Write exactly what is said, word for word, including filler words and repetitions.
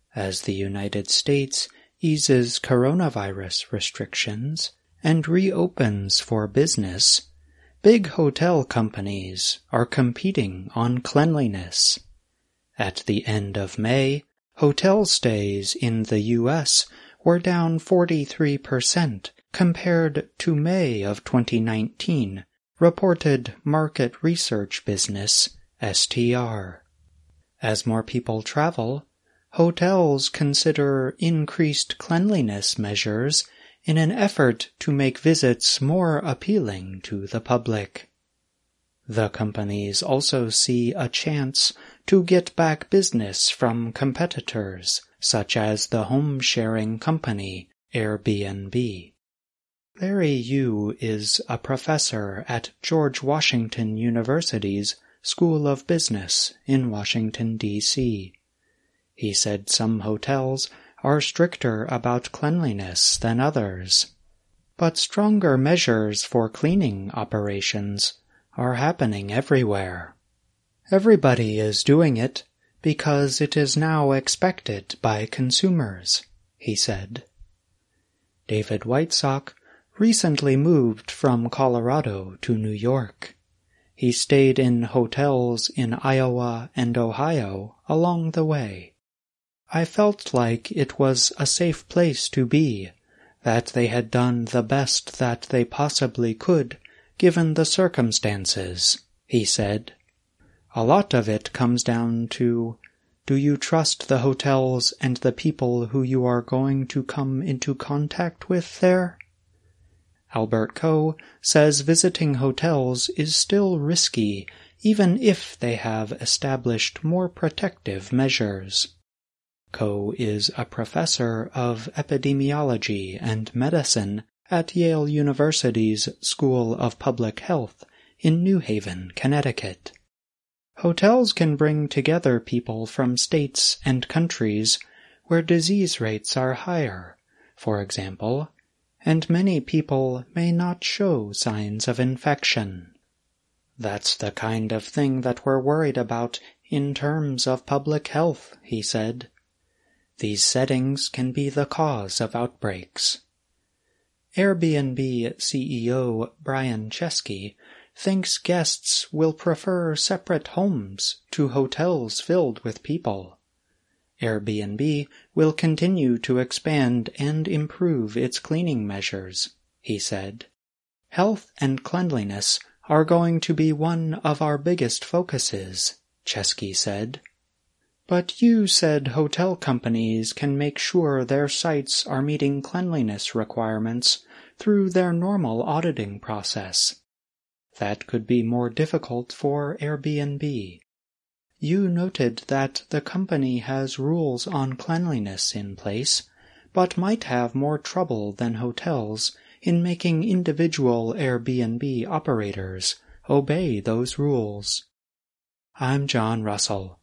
As the United States eases coronavirus restrictions and reopens for business, big hotel companies are competing on cleanliness. At the end of May, hotel stays in the U S were down forty-three percent compared to May of twenty nineteen, reported market research business S T R. As more people travel, hotels consider increased cleanliness measures in an effort to make visits more appealing to the public. The companies also see a chance to get back business from competitors, such as the home-sharing company Airbnb. Larry Yu is a professor at George Washington University's School of Business in Washington, D C He said some hotels are stricter about cleanliness than others, but stronger measures for cleaning operations are happening everywhere. Everybody is doing it because it is now expected by consumers, he said. David Whitesock recently moved from Colorado to New York. He stayed in hotels in Iowa and Ohio along the way. I felt like it was a safe place to be, that they had done the best that they possibly could given the circumstances, he said. A lot of it comes down to, do you trust the hotels and the people who you are going to come into contact with there? Albert Ko says visiting hotels is still risky, even if they have established more protective measures. Ko is a professor of epidemiology and medicine at Yale University's School of Public Health in New Haven, Connecticut. Hotels can bring together people from states and countries where disease rates are higher, for example, and many people may not show signs of infection. That's the kind of thing that we're worried about in terms of public health, he said. These settings can be the cause of outbreaks. Airbnb C E O Brian Chesky thinks guests will prefer separate homes to hotels filled with people. Airbnb will continue to expand and improve its cleaning measures, he said. Health and cleanliness are going to be one of our biggest focuses, Chesky said. But you said hotel companies can make sure their sites are meeting cleanliness requirements through their normal auditing process. That could be more difficult for Airbnb. You noted that the company has rules on cleanliness in place, but might have more trouble than hotels in making individual Airbnb operators obey those rules. I'm John Russell.